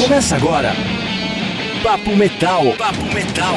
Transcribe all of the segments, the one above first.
Começa agora. Papo Metal. Papo Metal.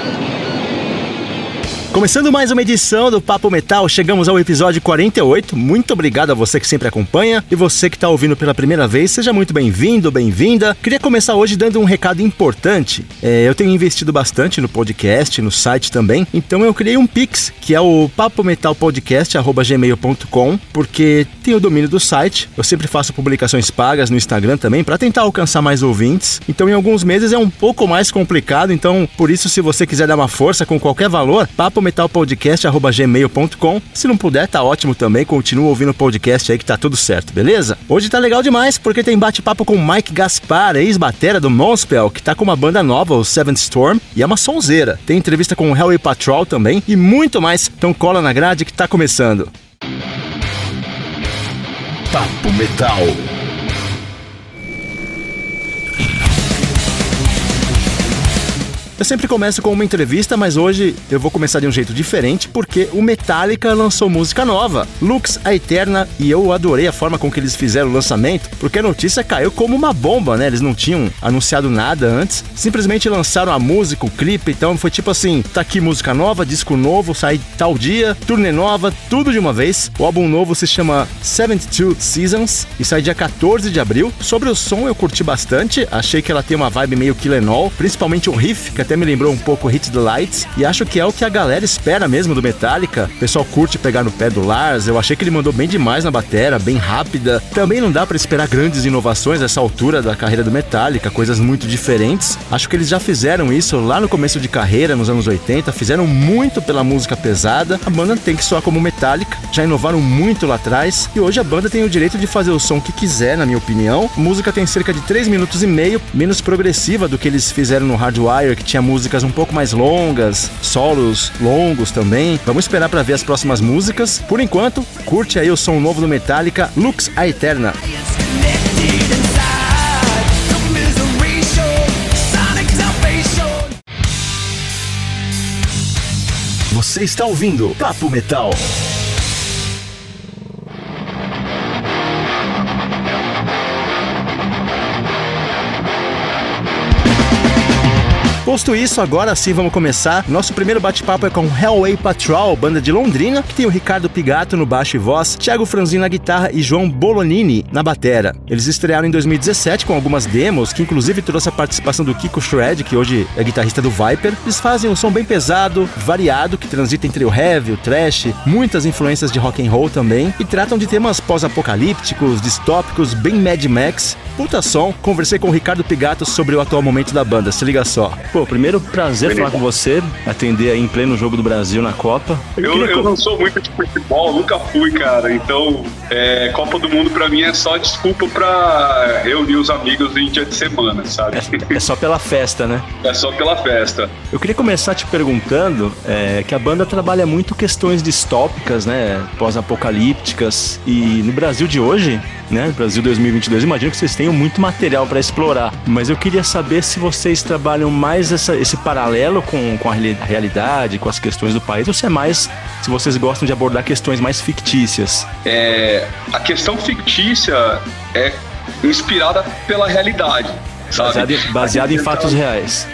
Começando mais uma edição do Papo Metal, chegamos ao episódio 48. Muito obrigado a você que sempre acompanha e você que está ouvindo pela primeira vez, seja muito bem-vindo, bem-vinda. Queria começar hoje dando um recado importante. Eu tenho investido bastante no podcast, no site também, então eu criei um Pix, que é o papometalpodcast@gmail.com, porque tem o domínio do site. Eu sempre faço publicações pagas no Instagram também, para tentar alcançar mais ouvintes. Então em alguns meses é um pouco mais complicado, então por isso, se você quiser dar uma força com qualquer valor, papometalpodcast@gmail.com. Se não puder, tá ótimo também, continua ouvindo o podcast aí que tá tudo certo, beleza? Hoje tá legal demais porque tem bate-papo com Mike Gaspar, ex-batera do Moonspell, que tá com uma banda nova, o Seventh Storm, e é uma sonzeira. Tem entrevista com o Highway Patrol também e muito mais, então cola na grade que tá começando. Papo Metal. Eu sempre começo com uma entrevista, mas hoje eu vou começar de um jeito diferente porque o Metallica lançou música nova, Lux Aeterna, e eu adorei a forma com que eles fizeram o lançamento, porque a notícia caiu como uma bomba, né? Eles não tinham anunciado nada antes, simplesmente lançaram a música, o clipe, então foi tipo assim, tá aqui música nova, disco novo, sai tal dia, turnê nova, tudo de uma vez. O álbum novo se chama 72 Seasons e sai dia 14 de abril. Sobre o som eu curti bastante, achei que ela tem uma vibe meio Kill 'Em All, principalmente o riff, que até me lembrou um pouco Hit the Lights, e acho que é o que a galera espera mesmo do Metallica. O pessoal curte pegar no pé do Lars, eu achei que ele mandou bem demais na batera, bem rápida. Também não dá pra esperar grandes inovações nessa altura da carreira do Metallica, coisas muito diferentes. Acho que eles já fizeram isso lá no começo de carreira, nos anos 80, fizeram muito pela música pesada. A banda tem que soar como Metallica, já inovaram muito lá atrás, e hoje a banda tem o direito de fazer o som que quiser, na minha opinião. A música tem cerca de 3 minutos e meio, menos progressiva do que eles fizeram no Hardwire, que tinha músicas um pouco mais longas, solos longos também. Vamos esperar para ver as próximas músicas. Por enquanto, curte aí o som novo do Metallica, Lux Aeterna. Você está ouvindo Papo Metal. Posto isso, agora sim vamos começar. Nosso primeiro bate-papo é com Highway Patrol, banda de Londrina, que tem o Ricardo Pigato no baixo e voz, Thiago Franzin na guitarra e João Bolonini na batera. Eles estrearam em 2017 com algumas demos, que inclusive trouxe a participação do Kiko Shred, que hoje é guitarrista do Viper. Eles fazem um som bem pesado, variado, que transita entre o heavy, o thrash, muitas influências de rock and roll também, e tratam de temas pós-apocalípticos, distópicos, bem Mad Max. Puta som. Conversei com o Ricardo Pigato sobre o atual momento da banda, se liga só. Pô, primeiro prazer falar com você, atender aí em pleno jogo do Brasil na Copa. Eu não sou muito de futebol, nunca fui, cara, então Copa do Mundo pra mim é só desculpa pra reunir os amigos em dia de semana, sabe? É só pela festa, né? É só pela festa. Eu queria começar te perguntando que a banda trabalha muito questões distópicas, né, pós-apocalípticas, e no Brasil de hoje, né, Brasil 2022, imagino que vocês tenham muito material pra explorar, mas eu queria saber se vocês trabalham mais esse paralelo com a realidade, com as questões do país, ou se vocês gostam de abordar questões mais fictícias. A questão fictícia é inspirada pela realidade, sabe? Baseado em fatos reais.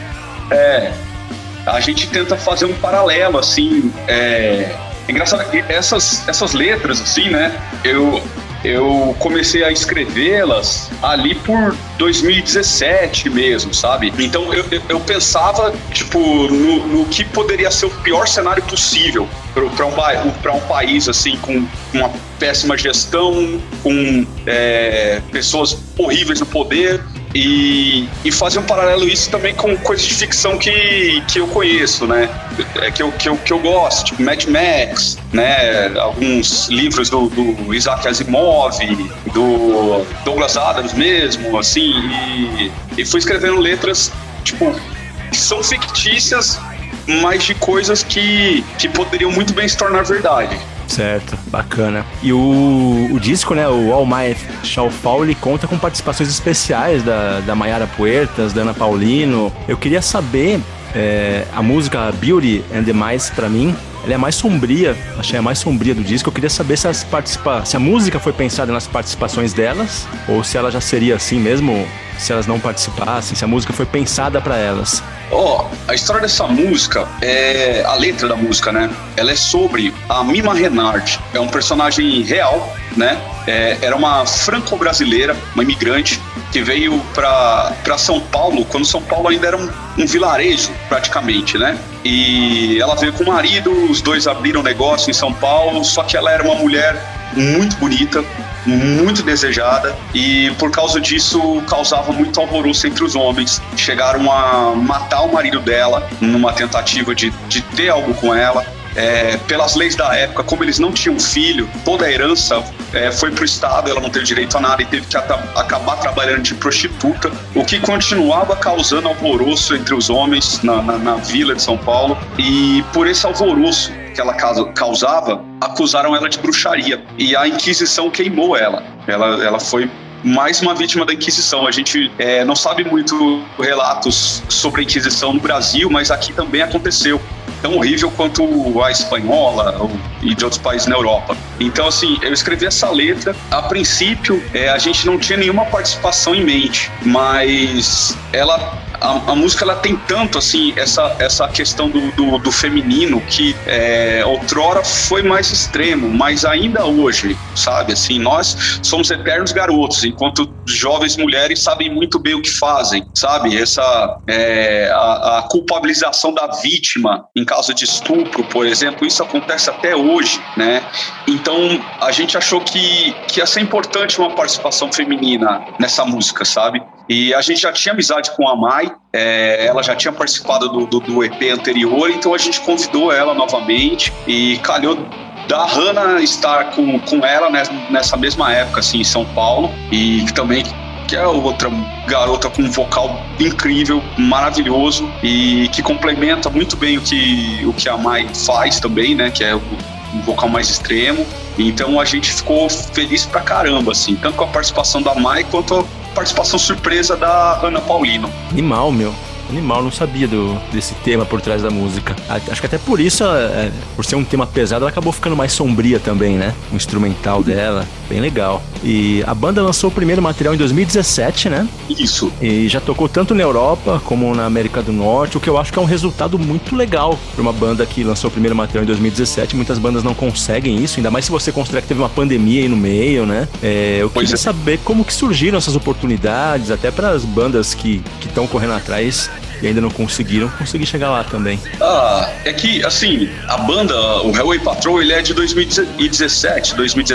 A gente tenta fazer um paralelo, assim, engraçado, essas letras, assim, né, eu comecei a escrevê-las ali por 2017 mesmo, sabe? Então eu pensava, tipo, no que poderia ser o pior cenário possível para um país, assim, com uma péssima gestão, com pessoas horríveis no poder, e fazer um paralelo isso também com coisas de ficção que eu conheço, né? Que eu gosto, tipo Mad Max, né? Alguns livros do Isaac Asimov, do Douglas Adams mesmo, assim, e fui escrevendo letras, tipo, que são fictícias, mas de coisas que poderiam muito bem se tornar verdade. Certo, bacana. E o disco, né, o All My Shall Fall, ele conta com participações especiais da Mayara Puertas, da Ana Paulino. Eu queria saber, a música Beauty and the Mice, pra mim, ela é mais sombria, achei a mais sombria do disco. Eu queria saber se a música foi pensada nas participações delas, ou se ela já seria assim mesmo, se elas não participassem, se a música foi pensada para elas. A história dessa música, a letra da música, né? Ela é sobre a Mima Renard. É um personagem real, né? Era uma franco-brasileira, uma imigrante, que veio para São Paulo, quando São Paulo ainda era um vilarejo, praticamente, né? E ela veio com o marido, os dois abriram negócio em São Paulo, só que ela era uma mulher muito bonita, muito desejada, e por causa disso causava muito alvoroço entre os homens. Chegaram a matar o marido dela numa tentativa de ter algo com ela. Pelas leis da época, como eles não tinham filho, toda a herança foi pro Estado, ela não teve direito a nada e teve que acabar trabalhando de prostituta, o que continuava causando alvoroço entre os homens na vila de São Paulo. E por esse alvoroço que ela causava, acusaram ela de bruxaria e a Inquisição queimou ela. Ela foi mais uma vítima da Inquisição. A gente não sabe muito relatos sobre a Inquisição no Brasil, mas aqui também aconteceu. Tão horrível quanto a espanhola e de outros países na Europa. Então, assim, eu escrevi essa letra. A princípio, a gente não tinha nenhuma participação em mente, mas a música ela tem tanto assim essa questão do feminino que outrora foi mais extremo, mas ainda hoje, sabe, assim, nós somos eternos garotos, enquanto jovens mulheres sabem muito bem o que fazem, sabe, a culpabilização da vítima em caso de estupro, por exemplo, isso acontece até hoje, né? Então a gente achou que ia ser importante uma participação feminina nessa música, sabe? E a gente já tinha amizade com a Mai, ela já tinha participado do EP anterior, então a gente convidou ela novamente e calhou da Hannah estar com ela nessa mesma época, assim, em São Paulo, e também que é outra garota com um vocal incrível, maravilhoso, e que complementa muito bem o que a Mai faz também, né, que é um vocal mais extremo. Então a gente ficou feliz pra caramba, assim, tanto com a participação da Mai quanto a participação surpresa da Ana Paulino. Animal, meu. Animal, não sabia desse tema por trás da música. Acho que até por isso, por ser um tema pesado, ela acabou ficando mais sombria também, né? O instrumental dela, bem legal. E a banda lançou o primeiro material em 2017, né? Isso. E já tocou tanto na Europa como na América do Norte, o que eu acho que é um resultado muito legal para uma banda que lançou o primeiro material em 2017. Muitas bandas não conseguem isso, ainda mais se você considerar que teve uma pandemia aí no meio, né? Eu queria saber como que surgiram essas oportunidades, até para as bandas que estão correndo atrás e ainda não conseguiram conseguir chegar lá também. É que, assim, a banda, o Hellway Patrol, ele é de 2016,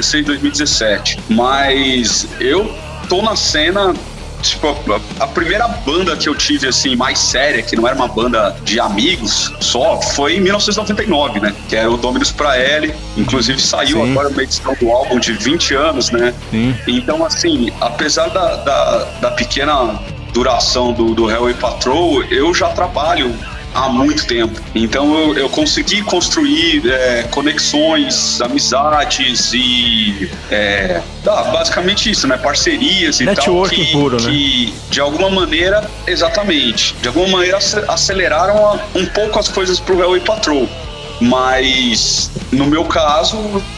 2017. Mas eu tô na cena, tipo, a primeira banda que eu tive, assim, mais séria, que não era uma banda de amigos só, foi em 1999, né? Que era o Dominus Praelie. Inclusive saiu agora uma edição do álbum de 20 anos, né? Sim. Então, assim, apesar da pequena duração do Hellway Patrol, eu já trabalho há muito tempo. Então eu consegui construir conexões, amizades e basicamente isso, né? Parcerias e networking tal puro, que né? De alguma maneira, exatamente, de alguma maneira aceleraram um pouco as coisas pro Hellway Patrol. Mas no meu caso,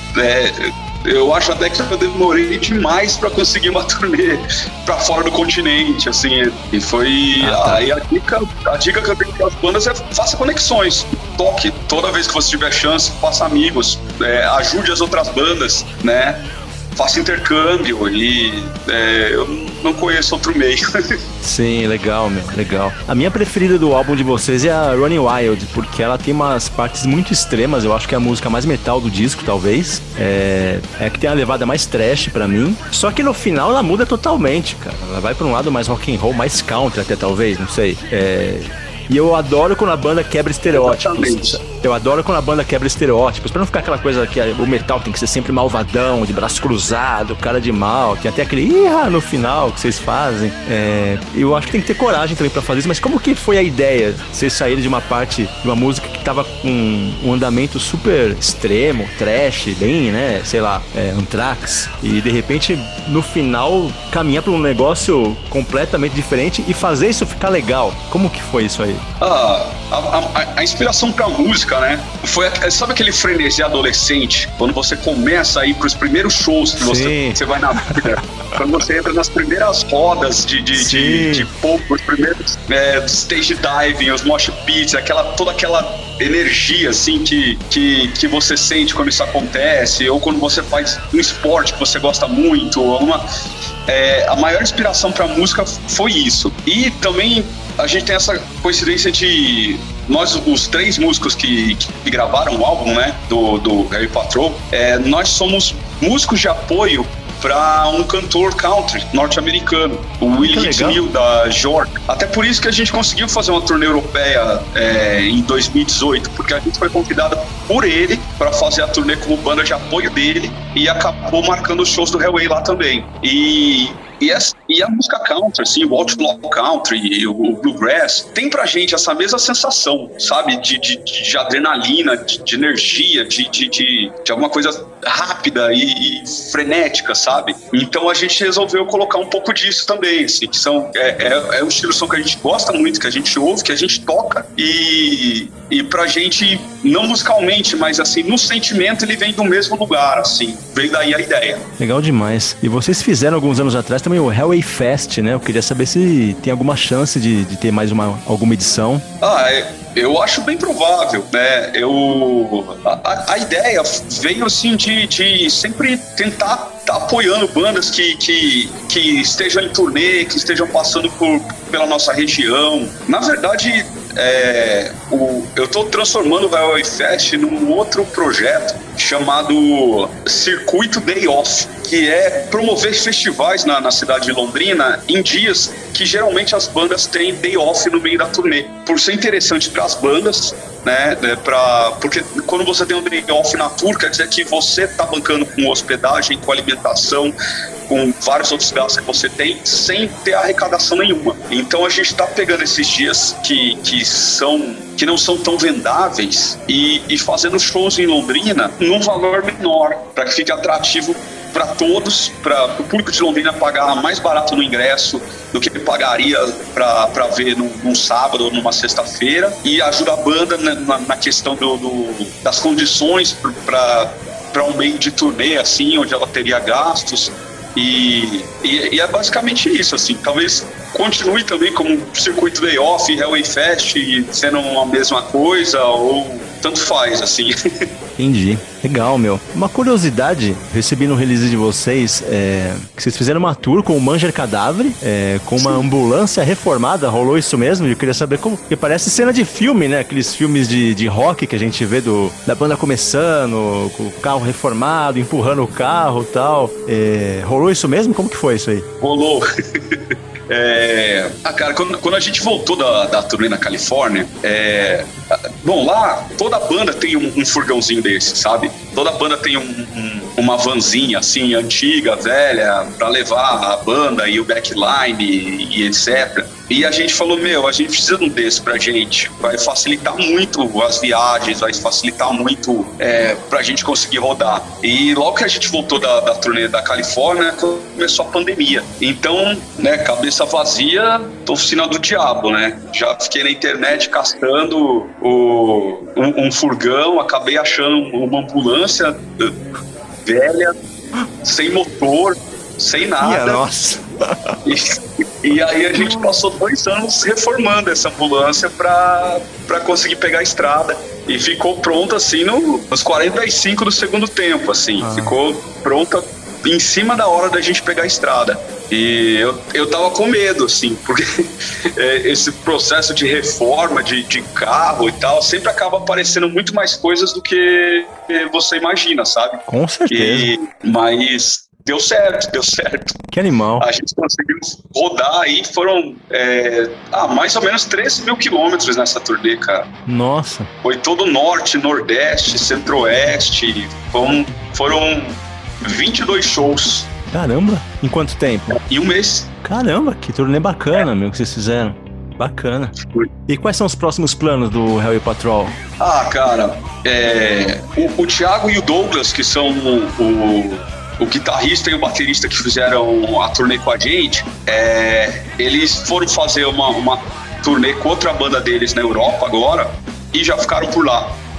eu acho até que eu demorei demais pra conseguir uma turnê pra fora do continente, assim, e foi aí a dica que eu tenho para as bandas é faça conexões, toque toda vez que você tiver chance, faça amigos, ajude as outras bandas, né? Faça intercâmbio e eu não conheço outro meio. Sim, legal, meu, legal. A minha preferida do álbum de vocês é a Running Wild, porque ela tem umas partes muito extremas, eu acho que é a música mais metal do disco, talvez. É que tem a levada mais trash pra mim, só que no final ela muda totalmente, cara. Ela vai pra um lado mais rock and roll, mais country até, talvez, não sei. E eu adoro quando a banda quebra estereótipos. Eu adoro quando a banda quebra estereótipos, pra não ficar aquela coisa que o metal tem que ser sempre malvadão, de braço cruzado, cara de mal, tem até aquele no final que vocês fazem. Eu acho que tem que ter coragem também pra fazer isso, mas como que foi a ideia? Vocês saírem de uma parte, de uma música que tava com um andamento super extremo, trash, bem, né, sei lá, Anthrax, e de repente, no final, caminhar pra um negócio completamente diferente e fazer isso ficar legal. Como que foi isso aí? A inspiração pra música, época, né? Sabe aquele frenesi adolescente? Quando você começa a ir pros primeiros shows que você vai na vida. Quando você entra nas primeiras rodas de pouco, os primeiros stage diving, os mosh pits, toda aquela energia, assim, que você sente quando isso acontece, ou quando você faz um esporte que você gosta muito, a maior inspiração pra música foi isso. E também a gente tem essa coincidência de nós, os 3 músicos que gravaram o álbum, né, do Harry Patrol, nós somos músicos de apoio para um cantor country norte-americano, o Willie Neal da Georgia. Até por isso que a gente conseguiu fazer uma turnê europeia em 2018, porque a gente foi convidado por ele para fazer a turnê como banda de apoio dele e acabou marcando os shows do Hellway lá também. E a música country, assim, o outlaw country e o bluegrass, tem pra gente essa mesma sensação, sabe? De adrenalina, de energia, de alguma coisa rápida e frenética, sabe? Então a gente resolveu colocar um pouco disso também, assim, que é um estilo de som que a gente gosta muito, que a gente ouve, que a gente toca e pra gente, não musicalmente, mas assim, no sentimento ele vem do mesmo lugar, assim, veio daí a ideia. Legal demais. E vocês fizeram alguns anos atrás também o Hellway Fest, né? Eu queria saber se tem alguma chance de ter mais alguma edição. Eu acho bem provável, né? A ideia veio assim de sempre tentar estar apoiando bandas que estejam em turnê, que estejam passando pela nossa região. Na verdade, eu estou transformando o Hellway Fest num outro projeto chamado Circuito Day Off, que é promover festivais na cidade de Londrina em dias que geralmente as bandas têm day off no meio da turnê. Por ser interessante para as bandas, né? Porque quando você tem um day off na tour, quer dizer que você está bancando com hospedagem, com alimentação, com vários outros gastos que você tem, sem ter arrecadação nenhuma. Então a gente está pegando esses dias que não são tão vendáveis e fazendo shows em Londrina num valor menor, para que fique atrativo para todos, para o público de Londrina pagar mais barato no ingresso do que pagaria para ver num sábado ou numa sexta-feira, e ajuda a banda na questão das condições para um meio de turnê, assim, onde ela teria gastos. E é basicamente isso, assim. Talvez continue também como Circuito Day Off, Hellway Fest, sendo a mesma coisa, ou tanto faz, assim. Entendi. Legal, meu. Uma curiosidade, recebi no release de vocês, que vocês fizeram uma tour com o Manger Cadáver, com uma ambulância reformada. Rolou isso mesmo? Eu queria saber como, porque parece cena de filme, né? Aqueles filmes de rock que a gente vê da banda começando, com o carro reformado, empurrando o carro e tal. Rolou isso mesmo? Como que foi isso aí? Rolou. Cara, quando a gente voltou da turnê na Califórnia, bom, lá toda banda tem um furgãozinho desse, sabe? Toda banda tem uma vanzinha assim, antiga, velha, pra levar a banda e o backline e etc. E a gente falou, a gente precisa de um desse pra gente. Vai facilitar muito as viagens, vai facilitar muito pra gente conseguir rodar. E logo que a gente voltou da turnê da Califórnia, começou a pandemia. Então, né, cabeça vazia, oficina do diabo, né? Já fiquei na internet caçando um furgão, acabei achando uma ambulância velha, sem motor, sem nada. Nossa! E aí a gente passou 2 anos reformando essa ambulância pra conseguir pegar a estrada. E ficou pronta assim nos 45 do segundo tempo, assim. Ficou pronta em cima da hora da gente pegar a estrada. E eu tava com medo, assim, porque esse processo de reforma de carro e tal sempre acaba aparecendo muito mais coisas do que você imagina, sabe? Com certeza. Mas deu certo. Que animal. A gente conseguiu rodar aí, foram mais ou menos 13 mil quilômetros nessa turnê, cara. Nossa. Foi todo norte, nordeste, centro-oeste, foram 22 shows. Caramba, em quanto tempo? Em um mês. Caramba, que turnê bacana, meu, que vocês fizeram. Bacana. E quais são os próximos planos do Hellway Patrol? Cara, o Thiago e o Douglas, que são o guitarrista e o baterista que fizeram a turnê com a gente, eles foram fazer uma turnê com outra banda deles na Europa agora e já ficaram por lá.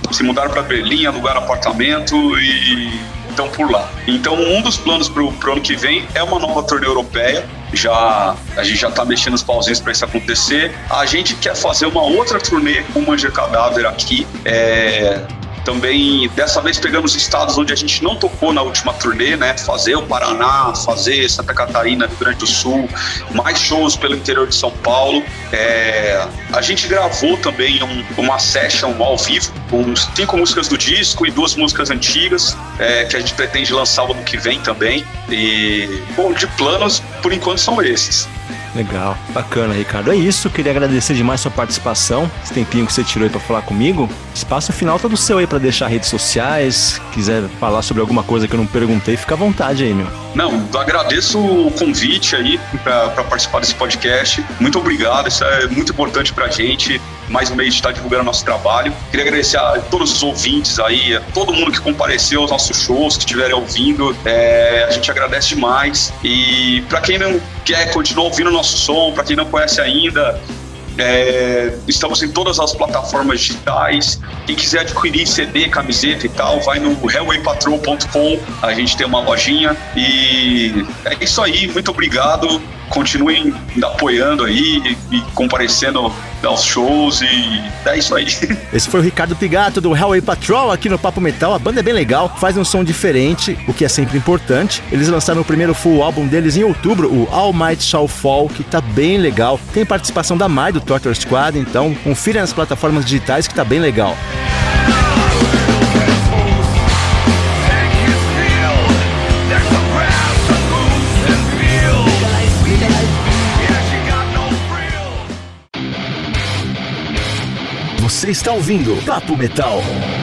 se mudaram para Berlim, alugaram apartamento e estão por lá. Então, um dos planos pro ano que vem é uma nova turnê europeia. A gente já tá mexendo os pauzinhos para isso acontecer. A gente quer fazer uma outra turnê com o Manger Cadáver aqui. Também, dessa vez, pegamos estados onde a gente não tocou na última turnê, né? Fazer o Paraná, fazer Santa Catarina, Rio Grande do Sul, mais shows pelo interior de São Paulo. A gente gravou também uma session ao vivo, com 5 músicas do disco e 2 músicas antigas, que a gente pretende lançar o ano que vem também. E, bom, de planos, por enquanto, são esses. Legal, bacana, Ricardo. É isso, queria agradecer demais sua participação, esse tempinho que você tirou aí pra falar comigo. Espaço final todo seu aí pra deixar redes sociais, quiser falar sobre alguma coisa que eu não perguntei, fica à vontade aí, meu. Não, agradeço o convite aí pra participar desse podcast. Muito obrigado, isso é muito importante pra gente. Mais um mês de estar divulgando nosso trabalho. Queria agradecer a todos os ouvintes aí, a todo mundo que compareceu aos nossos shows, que estiverem ouvindo. A gente agradece demais. E para quem não quer continuar ouvindo o nosso som, para quem não conhece ainda, estamos em todas as plataformas digitais. Quem quiser adquirir CD, camiseta e tal, vai no hellwaypatrol.com. A gente tem uma lojinha. E é isso aí, muito obrigado. Continuem apoiando aí e comparecendo aos shows, e é isso aí. Esse foi o Ricardo Pigato do Hellway Patrol aqui no Papo Metal. A banda é bem legal, faz um som diferente, o que é sempre importante. Eles lançaram o primeiro full álbum deles em outubro, o All Might Shall Fall, que tá bem legal. Tem participação da Mai do Torture Squad, então confira nas plataformas digitais que tá bem legal. Você está ouvindo Papo Metal.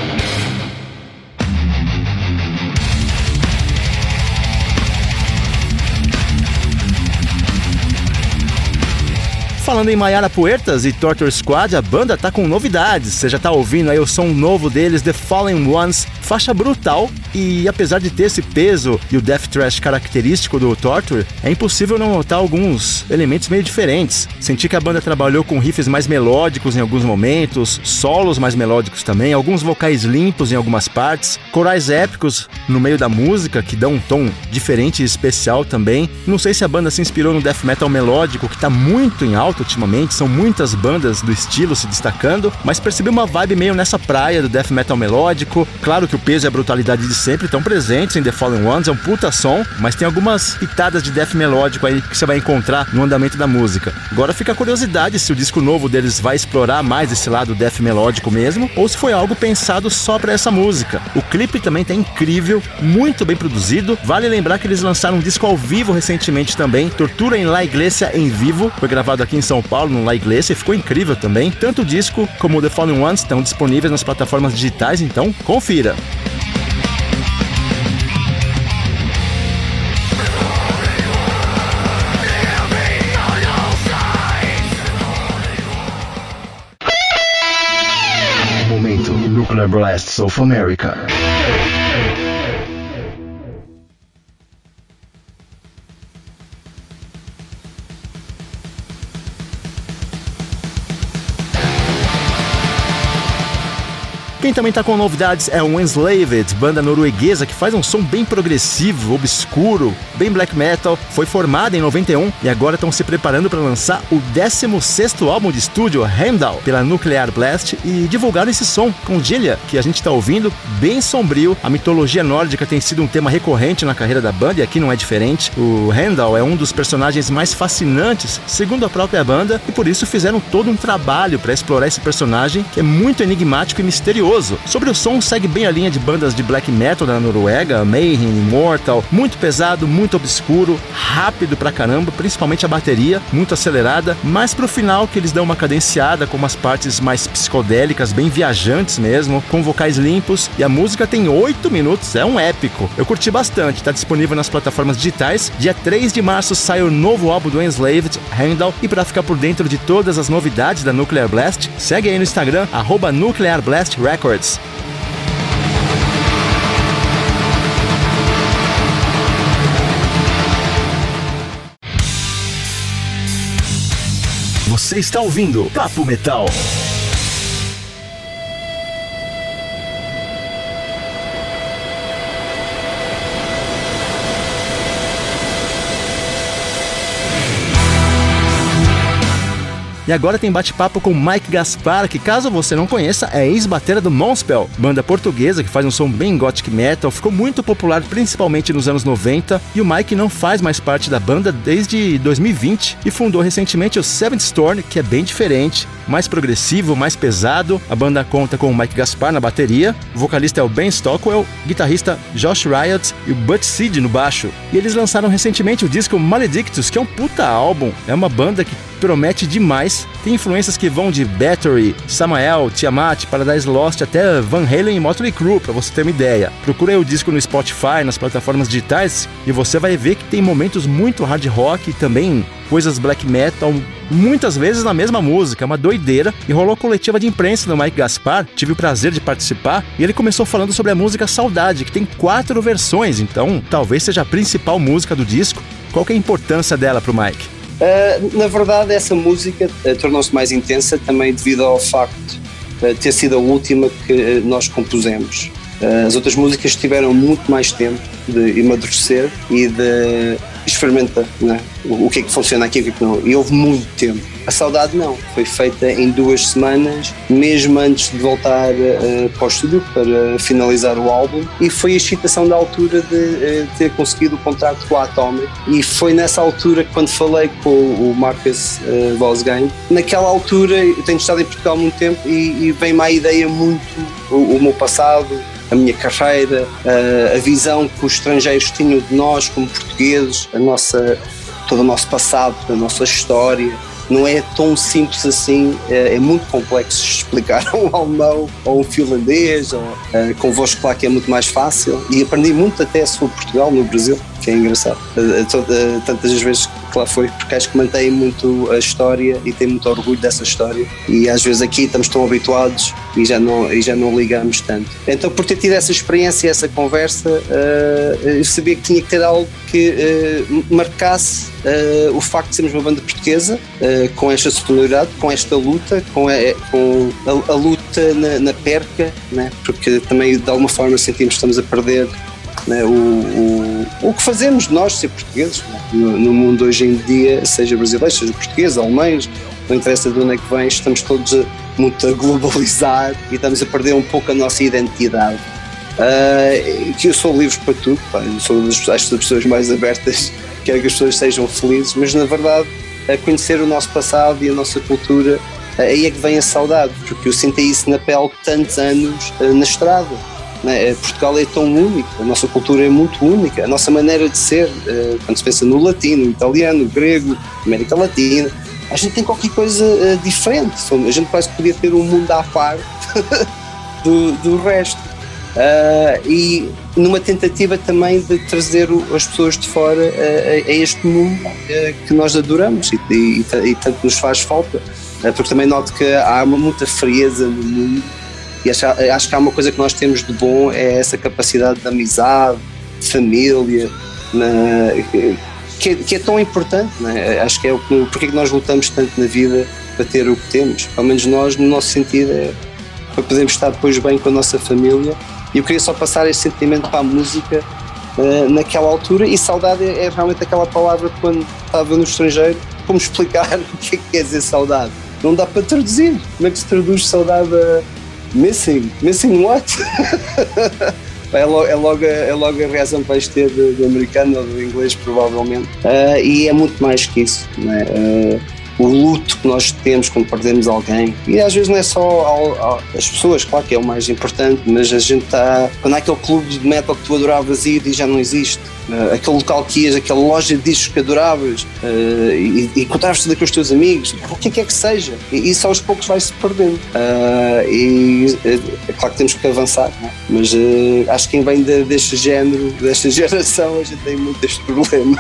Falando em Mayara Puertas e Torture Squad, a banda tá com novidades. Você já tá ouvindo aí o som novo deles, The Fallen Ones, faixa brutal. E apesar de ter esse peso e o death thrash característico do Torture, é impossível não notar alguns elementos meio diferentes. Senti que a banda trabalhou com riffs mais melódicos em alguns momentos, solos mais melódicos também, alguns vocais limpos em algumas partes, corais épicos no meio da música que dão um tom diferente e especial também. Não sei se a banda se inspirou no death metal melódico, que tá muito em alta ultimamente, são muitas bandas do estilo se destacando, mas percebi uma vibe meio nessa praia do death metal melódico. Claro que o peso e a brutalidade de sempre estão presentes em The Fallen Ones, é um puta som, mas tem algumas pitadas de death melódico aí que você vai encontrar no andamento da música. Agora fica a curiosidade se o disco novo deles vai explorar mais esse lado death melódico mesmo, ou se foi algo pensado só pra essa música. O clipe também tá incrível, muito bem produzido. Vale lembrar que eles lançaram um disco ao vivo recentemente também, Tortura em La Iglesia em vivo, foi gravado aqui em São Paulo, no La Iglesia, e ficou incrível também. Tanto o disco como o The Fallen Ones estão disponíveis nas plataformas digitais, então confira. Momento Nuclear Blast of America. Quem também tá com novidades é o Enslaved, banda norueguesa que faz um som bem progressivo, obscuro, bem black metal. Foi formada em 91 e agora estão se preparando para lançar o 16º álbum de estúdio, Heimdall, pela Nuclear Blast, e divulgaram esse som com Gillia, que a gente tá ouvindo, bem sombrio. A mitologia nórdica tem sido um tema recorrente na carreira da banda e aqui não é diferente. O Heimdall é um dos personagens mais fascinantes, segundo a própria banda, e por isso fizeram todo um trabalho para explorar esse personagem que é muito enigmático e misterioso. Sobre o som, segue bem a linha de bandas de black metal da Noruega, Mayhem, Immortal, muito pesado, muito obscuro, rápido pra caramba, principalmente a bateria, muito acelerada, mas pro final que eles dão uma cadenciada com umas partes mais psicodélicas, bem viajantes mesmo, com vocais limpos, e a música tem 8 minutos, é um épico. Eu curti bastante, tá disponível nas plataformas digitais. Dia 3 de março sai o novo álbum do Enslaved, Heimdall, e pra ficar por dentro de todas as novidades da Nuclear Blast, segue aí no Instagram, @Nuclear Blast Records. Você está ouvindo Papo Metal. E agora tem bate-papo com Mike Gaspar, que caso você não conheça, é ex-batera do Moonspell, banda portuguesa que faz um som bem gothic metal, ficou muito popular principalmente nos anos 90, e o Mike não faz mais parte da banda desde 2020 e fundou recentemente o Seventh Storm, que é bem diferente, mais progressivo, mais pesado. A banda conta com o Mike Gaspar na bateria, o vocalista é o Ben Stockwell, guitarrista Josh Riot e o Butch Seed no baixo. E eles lançaram recentemente o disco Maledictus, que é um puta álbum, é uma banda que promete demais, tem influências que vão de Battery, Samael, Tiamat, Paradise Lost até Van Halen e Motley Crue, pra você ter uma ideia. Procura aí o disco no Spotify, nas plataformas digitais, e você vai ver que tem momentos muito hard rock e também coisas black metal, muitas vezes na mesma música, é uma doideira. E rolou coletiva de imprensa do Mike Gaspar, tive o prazer de participar, e ele começou falando sobre a música Saudade, que tem 4 versões, então talvez seja a principal música do disco. Qual que é a importância dela pro Mike? Na verdade, essa música tornou-se mais intensa também devido ao facto de ter sido a última que nós compusemos. As outras músicas tiveram muito mais tempo de amadurecer e de experimentar, né? O que é que funciona aqui e o que é que não. E houve muito tempo. A Saudade não, foi feita em 2 semanas, mesmo antes de voltar para o estúdio para finalizar o álbum, e foi a excitação da altura de ter conseguido o contrato com a Atomic, e foi nessa altura que, quando falei com o Marcus Vosgain, naquela altura eu tenho estado em Portugal há muito tempo e vem-me à ideia muito o meu passado, a minha carreira, a visão que os estrangeiros tinham de nós como portugueses, todo o nosso passado, a nossa história. Não é tão simples assim, é muito complexo explicar a um alemão ou um finlandês, convosco, claro que é muito mais fácil, e aprendi muito até sobre Portugal no Brasil, que é engraçado, tantas as vezes que lá foi, porque acho que mantém muito a história e tem muito orgulho dessa história, e às vezes aqui estamos tão habituados e já não ligamos tanto. Então, por ter tido essa experiência e essa conversa, eu sabia que tinha que ter algo que marcasse o facto de sermos uma banda portuguesa, com esta sonoridade, com esta luta, com a luta na perca, né? Porque também de alguma forma sentimos que estamos a perder, né, o que fazemos nós ser portugueses, né? No mundo hoje em dia, seja brasileiro, seja português, alemães, não interessa de onde é que vem, estamos todos muito a globalizar e estamos a perder um pouco a nossa identidade. Que eu sou livre para tudo, eu sou das pessoas mais abertas, quero que as pessoas sejam felizes, mas na verdade a conhecer o nosso passado e a nossa cultura, aí é que vem a saudade, porque eu senti isso na pele tantos anos na estrada, né? Portugal é tão único, a nossa cultura é muito única, a nossa maneira de ser, quando se pensa no latino, no italiano, no grego, América Latina, a gente tem qualquer coisa diferente, a gente quase podia ter um mundo à par do resto. E numa tentativa também de trazer as pessoas de fora a este mundo que nós adoramos e tanto nos faz falta, porque também noto que há muita frieza no mundo, e acho que há uma coisa que nós temos de bom, é essa capacidade de amizade, de família, que é tão importante, né? Acho que é porque é que nós lutamos tanto na vida para ter o que temos, pelo menos nós, no nosso sentido, é para podermos estar depois bem com a nossa família. E eu queria só passar esse sentimento para a música naquela altura, e saudade é realmente aquela palavra que, quando estava no estrangeiro, como explicar o que é que quer dizer saudade? Não dá para traduzir. Como é que se traduz saudade a missing? Missing what? É logo a reação que vais ter do americano ou do inglês, provavelmente. E é muito mais que isso, não é? O luto que nós temos quando perdemos alguém, e às vezes não é só as pessoas, claro que é o mais importante, mas a gente está, quando há aquele clube de metal que tu adoravas ir e já não existe, aquele local que ias, aquela loja de discos que adoravas, e encontravas-te com os teus amigos, o que é que seja, e isso aos poucos vai-se perdendo, e é claro que temos que avançar, não é? Mas acho que quem vem deste género, desta geração, a gente tem muito este problema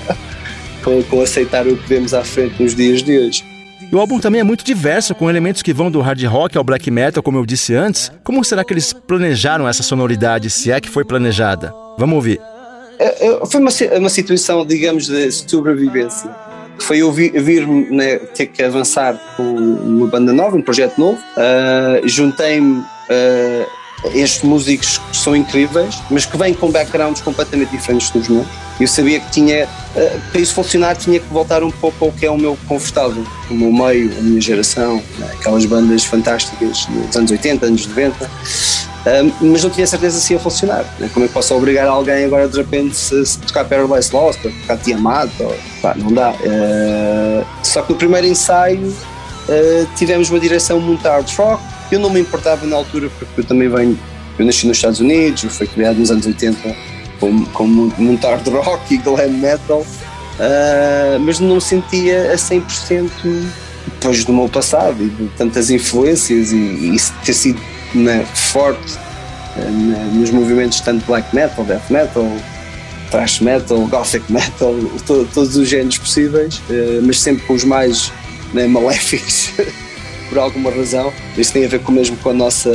com aceitar o que vemos à frente nos dias de hoje. E o álbum também é muito diverso, com elementos que vão do hard rock ao black metal, como eu disse antes. Como será que eles planejaram essa sonoridade, se é que foi planejada? Vamos ouvir. Foi uma situação, digamos, de sobrevivência. Foi eu vir-me, né, ter que avançar com uma banda nova, um projeto novo. Juntei-me estes músicos que são incríveis, mas que vêm com backgrounds completamente diferentes dos meus. Eu sabia que tinha, para isso funcionar, tinha que voltar um pouco ao que é o meu confortável, o meu meio, a minha geração, né? Aquelas bandas fantásticas dos anos 80, anos 90, mas não tinha certeza se ia funcionar, né? Como é que posso obrigar alguém agora de repente se tocar Paradise Lost, ou tocar Tiamat, não dá. Só que no primeiro ensaio tivemos uma direção muito hard rock. Eu não me importava na altura, porque eu nasci nos Estados Unidos, eu fui criado nos anos 80 com muito hard rock e glam metal, mas não sentia a 100% depois do meu passado e de tantas influências e ter sido forte nos movimentos tanto black metal, death metal, thrash metal, gothic metal, todos os géneros possíveis, mas sempre com os mais maléficos por alguma razão. Isto tem a ver mesmo com a nossa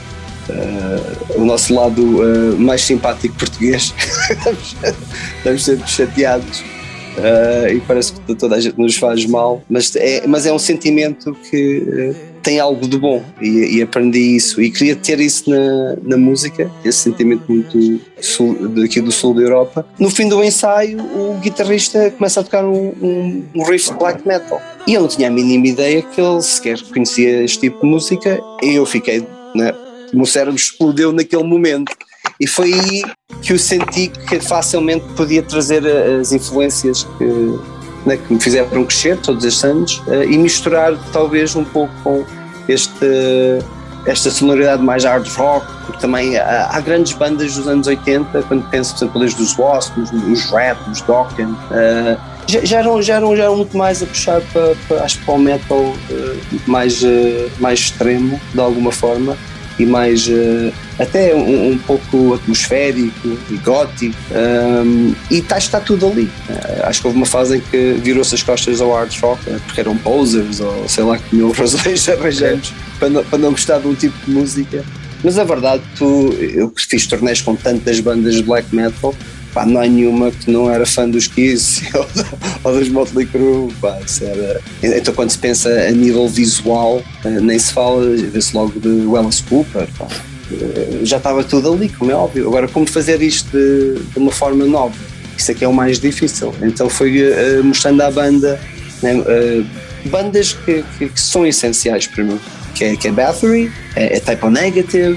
o nosso lado mais simpático português. Estamos sempre chateados e parece que toda a gente nos faz mal, mas é um sentimento que tem algo de bom e aprendi isso e queria ter isso na música, esse sentimento muito daqui do sul da Europa. No fim do ensaio o guitarrista começa a tocar um riff de black metal e eu não tinha a mínima ideia que ele sequer conhecia este tipo de música e eu fiquei, o meu cérebro explodiu naquele momento e foi aí que eu senti que facilmente podia trazer as influências que me fizeram crescer todos estes anos e misturar talvez um pouco com esta sonoridade mais hard rock, porque também há grandes bandas dos anos 80, quando penso, por exemplo, desde os Wasp, os Rap, os Dokken, já eram muito mais a puxar para o metal mais extremo, de alguma forma, e mais até um pouco atmosférico e gótico, e está tudo ali. Acho que houve uma fase em que virou-se as costas ao hard rock, porque eram posers ou sei lá que mil razões arranjamos para não gostar de um tipo de música, mas a verdade, eu fiz torneios com tantas bandas de black metal, não há nenhuma que não era fã dos Kiss ou dos Motley Crue. Então quando se pensa a nível visual, nem se fala, vê-se logo de Alice Cooper, já estava tudo ali, como é óbvio. Agora, como fazer isto de uma forma nova, isso é que é o mais difícil. Então foi mostrando à banda bandas que são essenciais para mim, que é Bathory, é Type O Negative,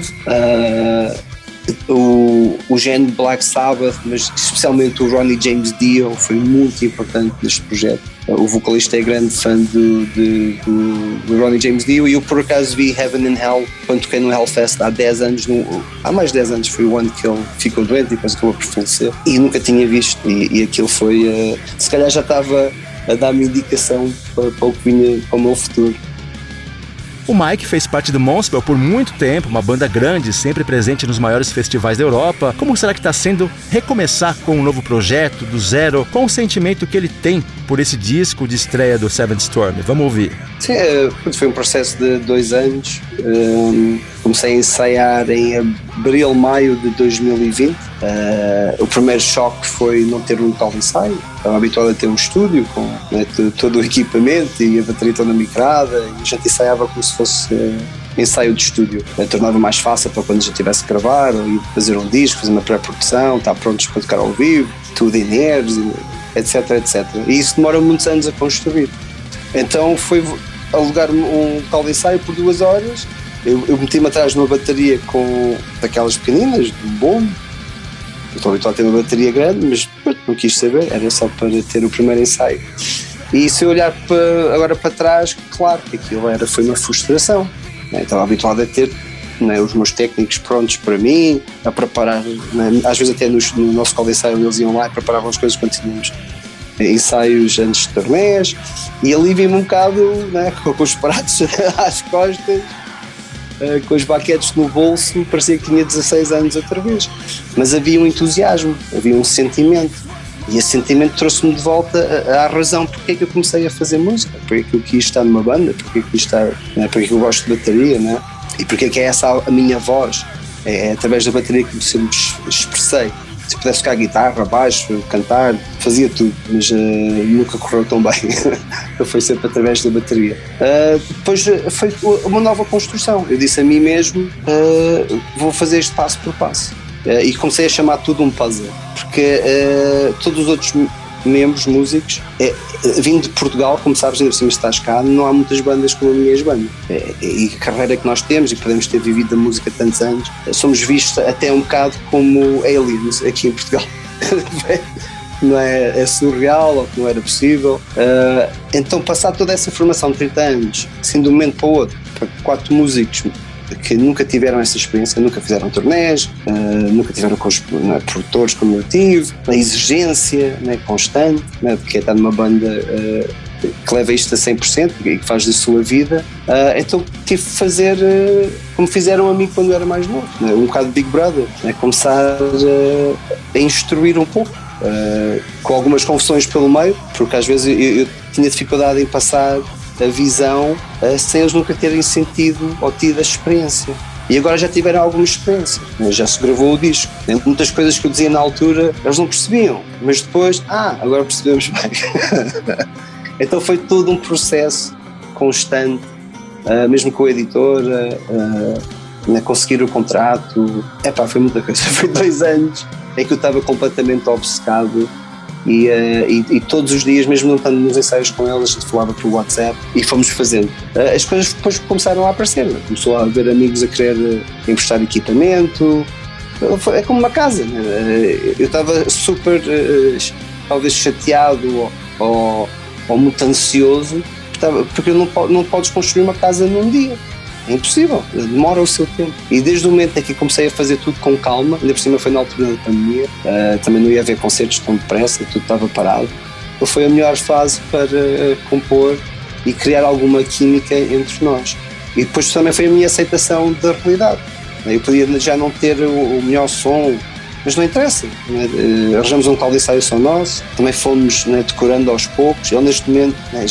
o género Black Sabbath, mas especialmente o Ronnie James Dio foi muito importante neste projeto. O vocalista é grande fã do Ronnie James Dio e eu por acaso vi Heaven and Hell quando toquei no Hellfest há 10 anos, há mais de 10 anos, foi o ano que ele ficou doente e depois acabou por falecer e nunca tinha visto e aquilo foi, se calhar já estava a dar-me indicação para o que vinha para o meu futuro. O Mike fez parte do Municipal por muito tempo, uma banda grande, sempre presente nos maiores festivais da Europa. Como será que está sendo recomeçar com um novo projeto, do zero? Qual o sentimento que ele tem por esse disco de estreia do Seventh Storm? Vamos ouvir. Sim, foi um processo de 2 anos. Comecei a ensaiar em abril, maio de 2020. O primeiro choque foi não ter um local de ensaio. Estava habituado a ter um estúdio com todo o equipamento e a bateria toda micrada e a gente ensaiava como se fosse ensaio de estúdio. Tornava mais fácil para quando a gente tivesse que gravar ou ir fazer um disco, fazer uma pré-produção, estar prontos para tocar ao vivo, tudo em airs, etc, etc. E isso demora muitos anos a construir. Então foi alugar um local de ensaio por 2 horas. Eu meti-me atrás de uma bateria com daquelas pequeninas, de bom. Eu estou habituado a ter uma bateria grande, mas não quis saber, era só para ter o primeiro ensaio. E se eu olhar agora para trás, claro que aquilo foi uma frustração. Estava habituado a ter os meus técnicos prontos para mim, a preparar, às vezes até no nosso local de ensaio eles iam lá e preparavam as coisas quando tínhamos ensaios antes de torneios, e ali vi-me um bocado com os pratos às costas, com os baquetes no bolso, parecia que tinha 16 anos outra vez, mas havia um entusiasmo, havia um sentimento, e esse sentimento trouxe-me de volta à razão porque é que eu comecei a fazer música, porque é que eu quis estar numa banda, porque é que eu quis estar, porque é que eu gosto de bateria, e porque é que é essa a minha voz, é através da bateria que eu sempre expressei. Se pudesse tocar guitarra, baixo, cantar, fazia tudo, mas nunca correu tão bem. Foi sempre através da bateria. Depois foi uma nova construção. Eu disse a mim mesmo, vou fazer isto passo por passo. E comecei a chamar tudo um puzzle, porque todos os outros membros, músicos, vindo de Portugal, como sabes, ainda por cima estás cá, não há muitas bandas como a minha banda. E a carreira que nós temos, e podemos ter vivido a música tantos anos, somos vistos até um bocado como aliens aqui em Portugal. Não é surreal, ou que não era possível. Então, passar toda essa formação de 30 anos, assim de um momento para o outro, para 4 músicos que nunca tiveram essa experiência, nunca fizeram turnés, nunca tiveram com os produtores como eu tive, a exigência constante, porque é estar numa banda que leva isto a 100% e que faz da sua vida. Então tive de fazer como fizeram a mim quando eu era mais novo, um bocado de Big Brother, começar a instruir um pouco, com algumas confusões pelo meio, porque às vezes eu tinha dificuldade em passar a visão sem eles nunca terem sentido ou tido a experiência. E agora já tiveram alguma experiência, já se gravou o disco. Muitas coisas que eu dizia na altura eles não percebiam, mas depois, agora percebemos bem. Então foi todo um processo constante, mesmo com a editora, conseguir o contrato. Foi muita coisa. Foi 2 anos em que eu estava completamente obcecado. E todos os dias, mesmo não estando nos ensaios com elas, a gente falava por WhatsApp e fomos fazendo. As coisas depois começaram a aparecer, começou a haver amigos a querer emprestar equipamento. É como uma casa, Eu estava super, talvez chateado ou muito ansioso, porque não podes construir uma casa num dia. É impossível, demora o seu tempo. E desde o momento em que comecei a fazer tudo com calma, ainda por cima foi na altura da pandemia, também não ia haver concertos tão depressa, tudo estava parado. Então foi a melhor fase para compor e criar alguma química entre nós. E depois também foi a minha aceitação da realidade. Eu podia já não ter o melhor som, mas não interessa. Arranjamos um tal de ensaio só nosso, também fomos decorando aos poucos. Ele neste momento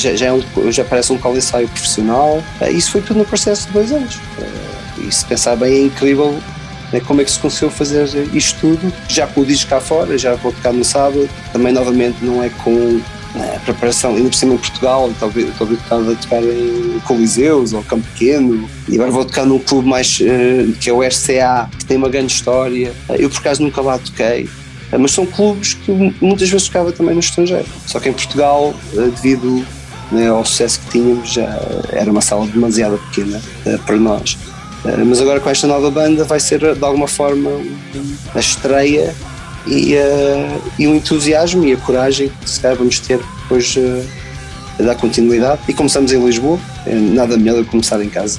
já parece um tal de ensaio profissional. Isso foi tudo no processo de 2 anos. E se pensar bem, é incrível como é que se conseguiu fazer isto tudo. Já com o disco cá fora, já vou tocar no sábado. Também novamente não é com a preparação, ainda por cima em Portugal, talvez estava a tocar em Coliseus ou Campo Pequeno, e agora vou tocar num clube mais que é o RCA, que tem uma grande história. Eu por acaso nunca lá toquei, mas são clubes que muitas vezes tocava também no estrangeiro, só que em Portugal, devido ao sucesso que tínhamos, já era uma sala demasiado pequena para nós. Mas agora com esta nova banda vai ser de alguma forma a estreia e o entusiasmo e a coragem que se calhar vamos ter depois a dar continuidade. E começamos em Lisboa, nada melhor do que começar em casa.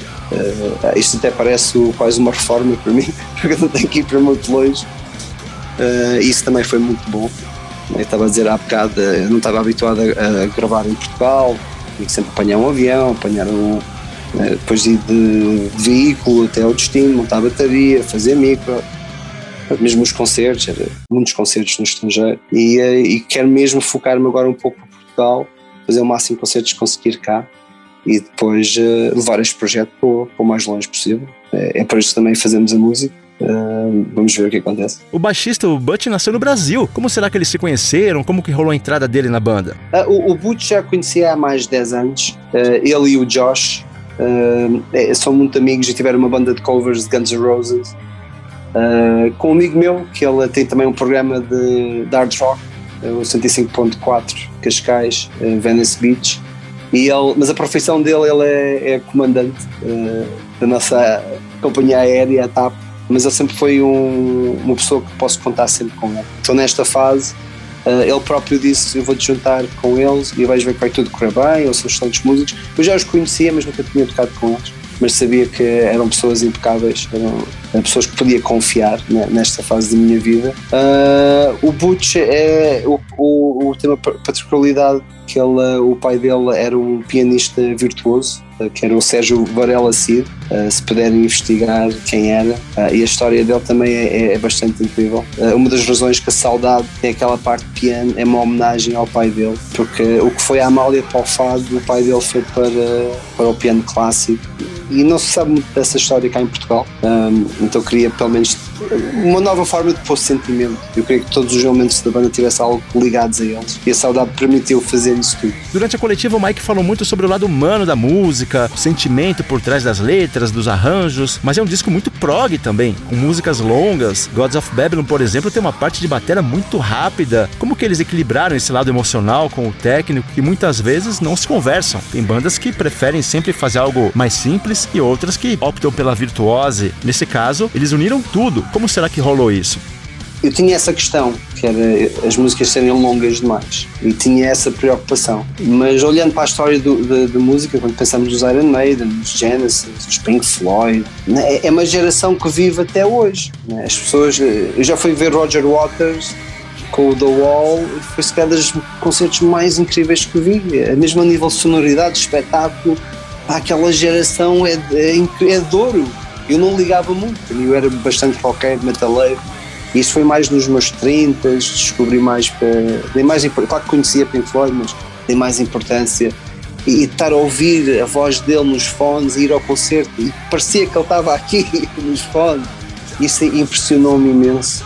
Isto até parece quase uma reforma para mim, porque eu não tenho que ir para muito longe. Isso também foi muito bom. Eu estava a dizer há bocado, eu não estava habituado a gravar em Portugal, tinha que sempre apanhar um avião, depois ir de veículo até ao destino, montar a bateria, fazer micro. Mesmo os concertos, muitos concertos no estrangeiro, e quero mesmo focar-me agora um pouco para Portugal, fazer o máximo de concertos que conseguir cá e depois levar este projeto para o mais longe possível. É para isso também fazemos a música. Vamos ver o que acontece. O baixista, o Butch, nasceu no Brasil. Como será que eles se conheceram? Como que rolou a entrada dele na banda? O Butch já conhecia há mais de 10 anos. Ele e o Josh são muito amigos e tiveram uma banda de covers de Guns N' Roses. Com um amigo meu, que ele tem também um programa de hard rock, o 105.4 Cascais, Venice Beach, mas a profissão dele, ele é comandante da nossa companhia aérea, a TAP, mas ele sempre foi uma pessoa que posso contar sempre com ele. Então nesta fase, ele próprio disse: eu vou-te juntar com eles e vais ver que vai tudo correr bem, eles são excelentes músicos. Eu já os conhecia, mas nunca tinha tocado com eles, mas sabia que eram pessoas impecáveis, eram pessoas que podia confiar nesta fase da minha vida. O Butch tem uma particularidade que o pai dele era um pianista virtuoso, que era o Sérgio Varela Cid, se puderem investigar quem era, e a história dele também é bastante incrível. Uma das razões que a Saudade tem aquela parte de piano é uma homenagem ao pai dele, porque o que foi a Amália para o fado, o pai dele foi para o piano clássico, e não se sabe muito dessa história cá em Portugal. Então queria pelo menos uma nova forma de pôr sentimento. Eu queria que todos os elementos da banda tivessem algo ligados a eles, e a saudade permitiu fazer isso tudo. Durante a coletiva, o Mike falou muito sobre o lado humano da música, o sentimento por trás das letras, dos arranjos, mas é um disco muito prog também, com músicas longas. Gods of Babylon, por exemplo, tem uma parte de bateria muito rápida. Como que eles equilibraram esse lado emocional com o técnico, que muitas vezes não se conversam? Tem bandas que preferem sempre fazer algo mais simples e outras que optam pela virtuose. Nesse caso, eles uniram tudo. Como será que rolou isso? Eu tinha essa questão, que era as músicas serem longas demais, e tinha essa preocupação. Mas olhando para a história da música, quando pensamos nos Iron Maiden, nos Genesis, nos Pink Floyd, é uma geração que vive até hoje. As pessoas... Eu já fui ver Roger Waters com o The Wall, e foi se calhar dos concertos mais incríveis que vi, mesmo a nível de sonoridade, de espetáculo. Aquela geração é de ouro. Eu não ligava muito, eu era bastante roqueiro, metaleiro. E isso foi mais nos meus 30, descobri mais claro que conhecia Pink Floyd, mas dei mais importância. E estar a ouvir a voz dele nos fones, e ir ao concerto, e parecia que ele estava aqui nos fones. Isso impressionou-me imenso,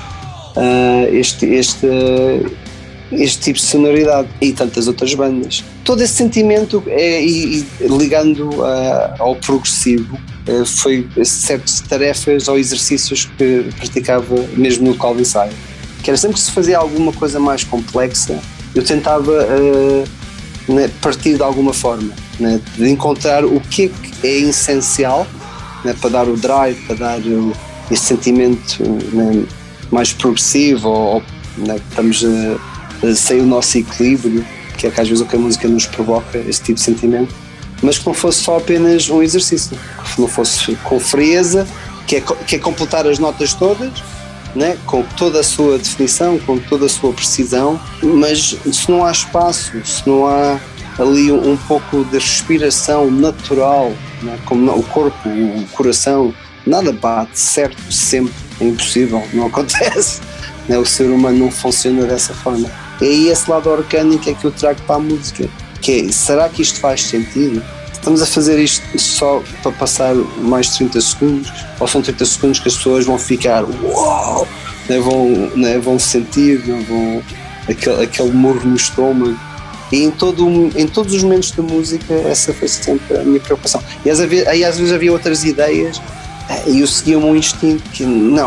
este tipo de sonoridade, e tantas outras bandas. Todo esse sentimento, ligando ao progressivo, foi certas tarefas ou exercícios que praticava mesmo no Calvin Side, que era sempre que se fazia alguma coisa mais complexa, eu tentava partir de alguma forma, de encontrar o que é essencial, para dar o drive, para dar esse sentimento mais progressivo, ou estamos sem o nosso equilíbrio, que é que às vezes o que a música nos provoca, esse tipo de sentimento, mas que não fosse só apenas um exercício, que não fosse com frieza, que é completar as notas todas, com toda a sua definição, com toda a sua precisão, mas se não há espaço, se não há ali um pouco de respiração natural, como o corpo, o coração, nada bate certo sempre, é impossível, não acontece, o ser humano não funciona dessa forma. E aí esse lado orgânico é que eu trago para a música, que é, será que isto faz sentido? Estamos a fazer isto só para passar mais 30 segundos? Ou são 30 segundos que as pessoas vão ficar uau, vão sentir, aquele murro no estômago? E em todos os momentos da música essa foi sempre a minha preocupação. E às vezes havia outras ideias e eu seguia o meu instinto, que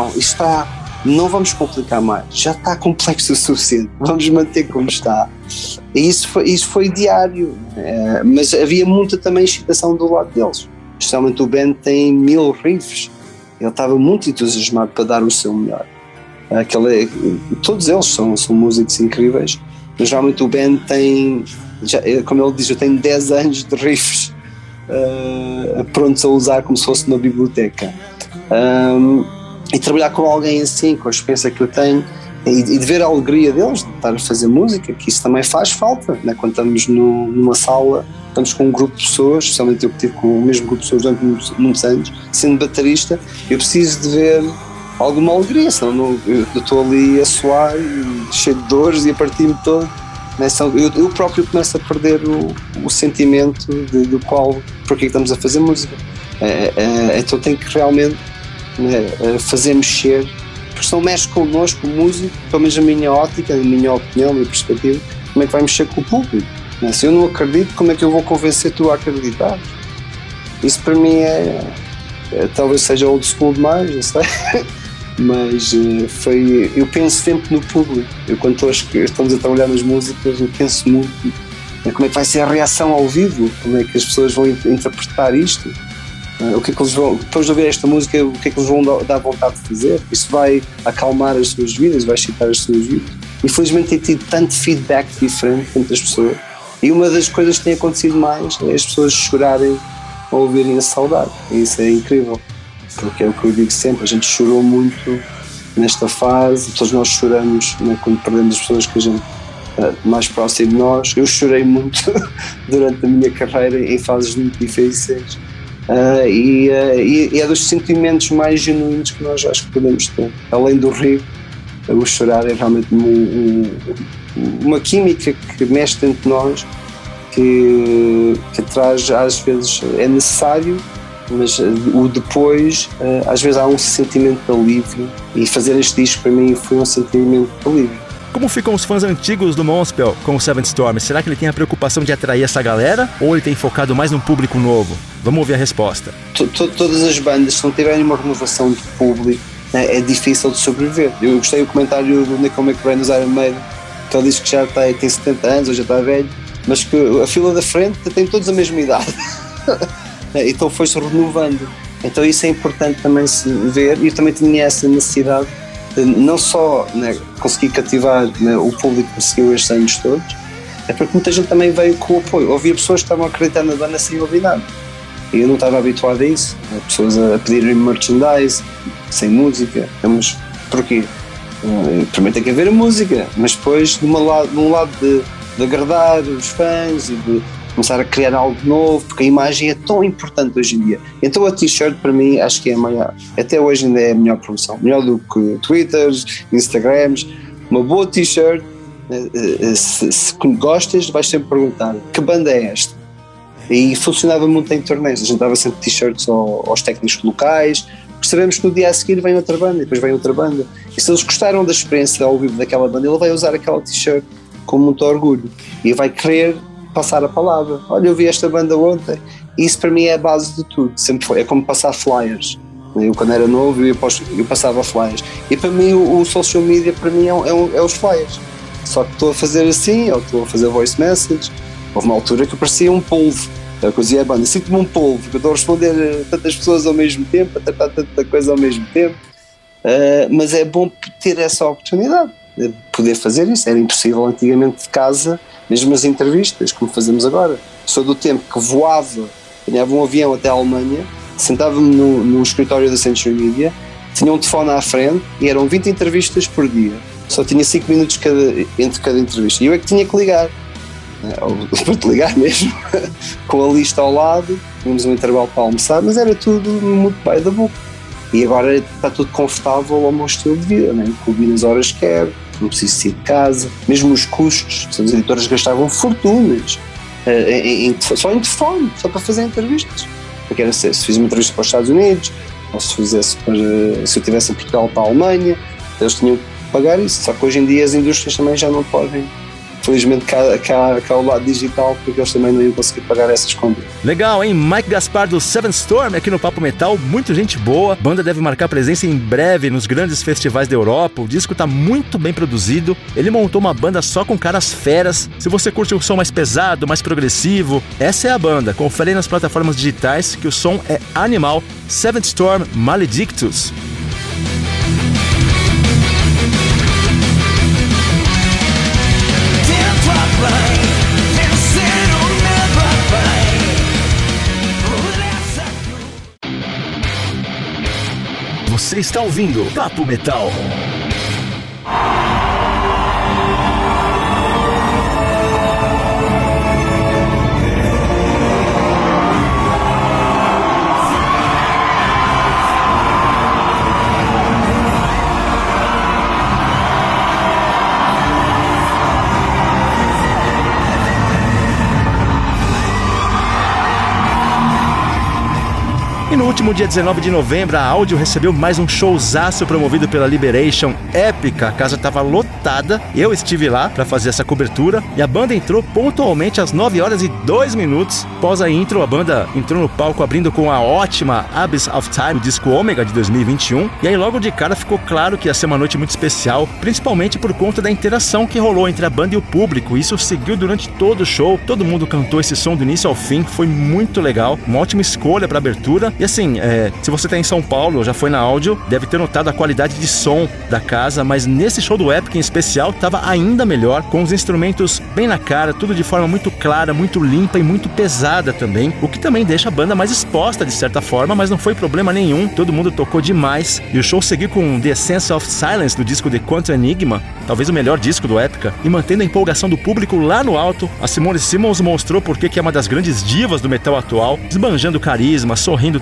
não vamos complicar mais, já está complexo o suficiente, vamos manter como está. E isso foi diário, mas havia muita também excitação do lado deles, especialmente o Ben tem 1000 riffs, ele estava muito entusiasmado para dar o seu melhor. Todos eles são músicos incríveis, mas realmente o Ben tem, como ele diz, eu tenho 10 anos de riffs prontos a usar como se fosse uma biblioteca. E trabalhar com alguém assim, com a experiência que eu tenho, e de ver a alegria deles de estar a fazer música, que isso também faz falta, quando estamos numa sala, estamos com um grupo de pessoas, especialmente eu que estive com o mesmo grupo de pessoas durante muitos anos, sendo baterista, eu preciso de ver alguma alegria, senão eu estou ali a suar, cheio de dores e a partir-me todo, eu próprio começo a perder o sentimento do qual, porque estamos a fazer música. Então tenho que realmente fazer mexer, porque se não mexe connosco, o músico, pelo menos a minha ótica, a minha opinião, a minha perspectiva, como é que vai mexer com o público? Se eu não acredito, como é que eu vou convencer tu a acreditar? Isso para mim talvez seja old school demais, não sei, mas eu penso sempre no público. Quando estamos a trabalhar nas músicas, eu penso muito como é que vai ser a reação ao vivo, como é que as pessoas vão interpretar isto. O que é que eles vão, depois de ouvir esta música, o que é que eles vão dar vontade de fazer? Isso vai acalmar as suas vidas, vai excitar as suas vidas. Infelizmente tem tido tanto feedback diferente entre as pessoas, e uma das coisas que tem acontecido mais é as pessoas chorarem ao ouvirem a saudade, e isso é incrível, porque é o que eu digo sempre, a gente chorou muito nesta fase, todos nós choramos quando perdemos as pessoas que a gente mais próximo de nós. Eu chorei muito durante a minha carreira em fases muito difíceis. E é dos sentimentos mais genuínos que nós acho que podemos ter. Além do rir, o chorar é realmente uma química que mexe dentro de nós, que traz, às vezes é necessário, mas o depois, às vezes há um sentimento de alívio, e fazer este disco para mim foi um sentimento de alívio. Como ficam os fãs antigos do Municipal com o Seventh Storm? Será que ele tem a preocupação de atrair essa galera ou ele tem focado mais num público novo? Vamos ouvir a resposta. Todas as bandas, se não tiverem uma renovação de público, é difícil de sobreviver. Eu gostei do comentário do Nickel McBrain dos Iron Maiden, que ele diz que já tem 70 anos ou já está velho, mas que a fila da frente tem todos a mesma idade. Então foi-se renovando. Então isso é importante também se ver, e eu também tinha essa necessidade de não só conseguir cativar o público que seguiu estes anos todos, é porque muita gente também veio com o apoio. Havia pessoas que estavam a acreditar na banda sem ouvir nada, e eu não estava habituado a isso, pessoas a pedirem merchandise sem música. Mas porquê? Primeiro tem que haver a música, mas depois de um lado de agradar os fãs e de começar a criar algo novo, porque a imagem é tão importante hoje em dia. Então a t-shirt para mim acho que é a maior, até hoje ainda é a melhor promoção, melhor do que Twitters, Instagrams. Uma boa t-shirt, se gostas vais sempre perguntar que banda é esta, e funcionava muito em turnês, a gente dava sempre t-shirts aos técnicos locais, porque sabemos que no dia a seguir vem outra banda e depois vem outra banda, e se eles gostaram da experiência ao vivo daquela banda, ele vai usar aquela t-shirt com muito orgulho e vai querer passar a palavra. Olha, eu vi esta banda ontem. Isso para mim é a base de tudo, sempre foi. É como passar flyers. Eu quando era novo eu passava flyers, e para mim o social media para mim é os flyers, só que estou a fazer assim, ou estou a fazer voice message. Houve uma altura que eu parecia um polvo, eu dizia a banda, sinto-me um polvo, que eu estou a responder a tantas pessoas ao mesmo tempo, a tratar tanta coisa ao mesmo tempo, mas é bom ter essa oportunidade de poder fazer isso. Era impossível antigamente de casa, mesmo as entrevistas, como fazemos agora. Sou do tempo que voava, apanhava um avião até a Alemanha, sentava-me no escritório da Century Media, tinha um telefone à frente e eram 20 entrevistas por dia. Só tinha 5 minutos entre cada entrevista. E eu é que tinha que ligar, para te ligar mesmo, com a lista ao lado, tínhamos um intervalo para almoçar, mas era tudo muito by the book. E agora está tudo confortável ao meu estilo de vida, combino as horas que quero, não preciso sair de casa, mesmo os custos, as editoras gastavam fortunas só em telefone, só para fazer entrevistas. Porque era se fiz uma entrevista para os Estados Unidos, ou se eu tivesse em Portugal para a Alemanha, eles tinham que pagar isso. Só que hoje em dia as indústrias também já não podem. Felizmente cá ao lado digital, porque eles também não iam conseguir pagar essas contas. Legal, hein? Mike Gaspar do Seventh Storm aqui no Papo Metal, muita gente boa. A banda deve marcar presença em breve nos grandes festivais da Europa. O disco tá muito bem produzido. Ele montou uma banda só com caras feras. Se você curte o som mais pesado, mais progressivo, essa é a banda. Confere nas plataformas digitais que o som é animal. Seventh Storm Maledictus. Você está ouvindo Papo Metal. E no último dia 19 de novembro, a Áudio recebeu mais um showzaço promovido pela Liberation, épica. A casa estava lotada, eu estive lá para fazer essa cobertura e a banda entrou pontualmente às 9 horas e 2 minutos. Após a intro, a banda entrou no palco abrindo com a ótima Abyss of Time, o disco Ômega de 2021. E aí logo de cara ficou claro que ia ser uma noite muito especial, principalmente por conta da interação que rolou entre a banda e o público. Isso seguiu durante todo o show, todo mundo cantou esse som do início ao fim, foi muito legal, uma ótima escolha para abertura. E assim, se você tá em São Paulo, já foi na Áudio, deve ter notado a qualidade de som da casa, mas nesse show do Epic em especial tava ainda melhor, com os instrumentos bem na cara, tudo de forma muito clara, muito limpa e muito pesada também, o que também deixa a banda mais exposta de certa forma, mas não foi problema nenhum, todo mundo tocou demais. E o show seguiu com The Essence of Silence do disco The Quantum Enigma, talvez o melhor disco do Epica, e mantendo a empolgação do público lá no alto, a Simone Simmons mostrou por que é uma das grandes divas do metal atual, esbanjando carisma, sorrindo o tempo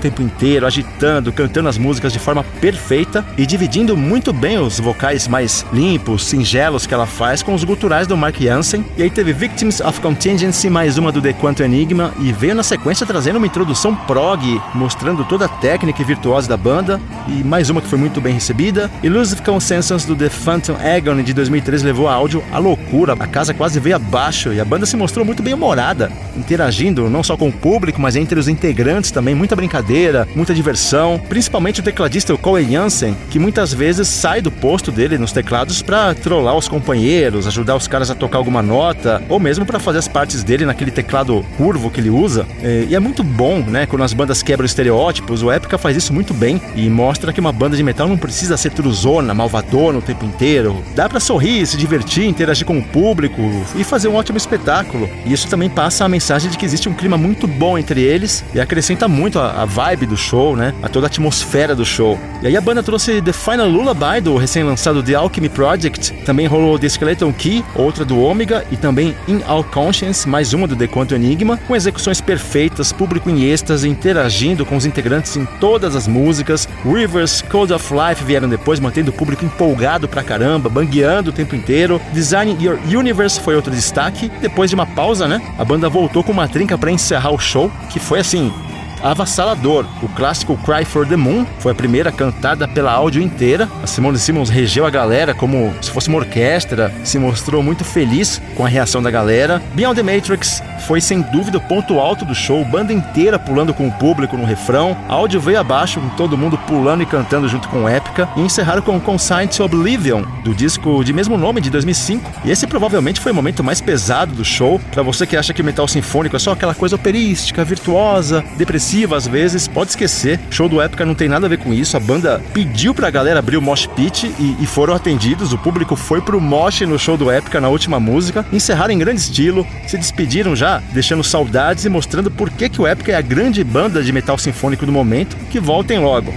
tempo inteiro, agitando, cantando as músicas de forma perfeita e dividindo muito bem os vocais mais limpos, singelos que ela faz com os guturais do Mark Jansen. E aí teve Victims of Contingency, mais uma do The Quantum Enigma, e veio na sequência trazendo uma introdução prog, mostrando toda a técnica e virtuose da banda, e mais uma que foi muito bem recebida. Elusive Consensus do The Phantom Agony de 2013 levou a áudio à loucura, a casa quase veio abaixo e a banda se mostrou muito bem humorada, interagindo não só com o público, mas entre os integrantes também, muita brincadeira, muita diversão, principalmente o tecladista o Cole Jansen, que muitas vezes sai do posto dele nos teclados pra trollar os companheiros, ajudar os caras a tocar alguma nota, ou mesmo pra fazer as partes dele naquele teclado curvo que ele usa. E é muito bom, né, quando as bandas quebram estereótipos. O Epica faz isso muito bem e mostra que uma banda de metal não precisa ser truzona, malvadona o tempo inteiro. Dá pra sorrir, se divertir, interagir com o público e fazer um ótimo espetáculo. E isso também passa a mensagem de que existe um clima muito bom entre eles e acrescenta muito a vibe do show, né, a toda a atmosfera do show. E aí a banda trouxe The Final Lullaby do recém-lançado The Alchemy Project, também rolou The Skeleton Key, outra do Omega, e também In All Conscience, mais uma do The Quantum Enigma, com execuções perfeitas, público em êxtase, interagindo com os integrantes em todas as músicas. Rivers, Code of Life vieram depois, mantendo o público empolgado pra caramba, bangueando o tempo inteiro. Design Your Universe foi outro destaque. Depois de uma pausa, né, a banda voltou com uma trinca pra encerrar o show, que foi assim, avassalador. O clássico Cry for the Moon foi a primeira cantada pela áudio inteira. A Simone Simmons regeu a galera como se fosse uma orquestra, se mostrou muito feliz com a reação da galera. Beyond the Matrix foi sem dúvida o ponto alto do show, banda inteira pulando com o público no refrão. A áudio veio abaixo, com todo mundo pulando e cantando junto com Epica, e encerraram com Consigned to Oblivion, do disco de mesmo nome de 2005. E esse provavelmente foi o momento mais pesado do show. Pra você que acha que o metal sinfônico é só aquela coisa operística, virtuosa, depressiva, às vezes, pode esquecer. O show do Epica não tem nada a ver com isso. A banda pediu pra galera abrir o mosh pit e foram atendidos. O público foi pro mosh no show do Epica na última música. Encerraram em grande estilo, se despediram já, deixando saudades e mostrando por que o Epica é a grande banda de metal sinfônico do momento. Que voltem logo.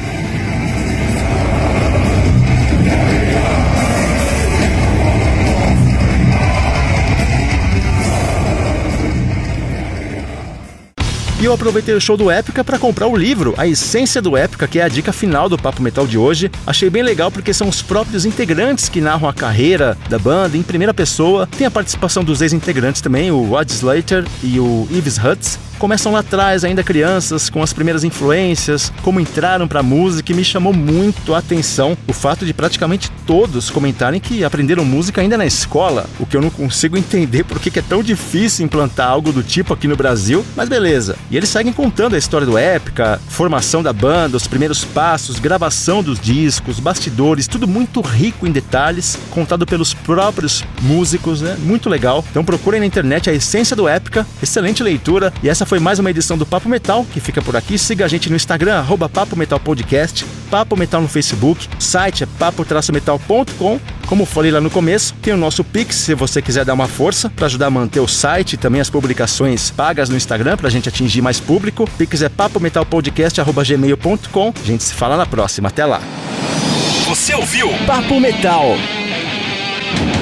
E eu aproveitei o show do Epica para comprar o livro A Essência do Epica, que é a dica final do Papo Metal de hoje. Achei bem legal porque são os próprios integrantes que narram a carreira da banda em primeira pessoa. Tem a participação dos ex-integrantes também, o Rod Slater e o Yves Hutz. Começam lá atrás, ainda crianças, com as primeiras influências, como entraram pra música, e me chamou muito a atenção o fato de praticamente todos comentarem que aprenderam música ainda na escola, o que eu não consigo entender porque que é tão difícil implantar algo do tipo aqui no Brasil, mas beleza. E eles seguem contando a história do Epica, formação da banda, os primeiros passos, gravação dos discos, bastidores, tudo muito rico em detalhes, contado pelos próprios músicos, né? Muito legal. Então procurem na internet A Essência do Epica, excelente leitura, e essa foi mais uma edição do Papo Metal, que fica por aqui. Siga a gente no Instagram, @Papo Metal Podcast, Papo Metal no Facebook, o site é papo-metal.com. Como falei lá no começo, tem o nosso Pix, se você quiser dar uma força para ajudar a manter o site e também as publicações pagas no Instagram, pra gente atingir mais público. Pix é papometalpodcast@gmail.com. A gente se fala na próxima. Até lá. Você ouviu Papo Metal.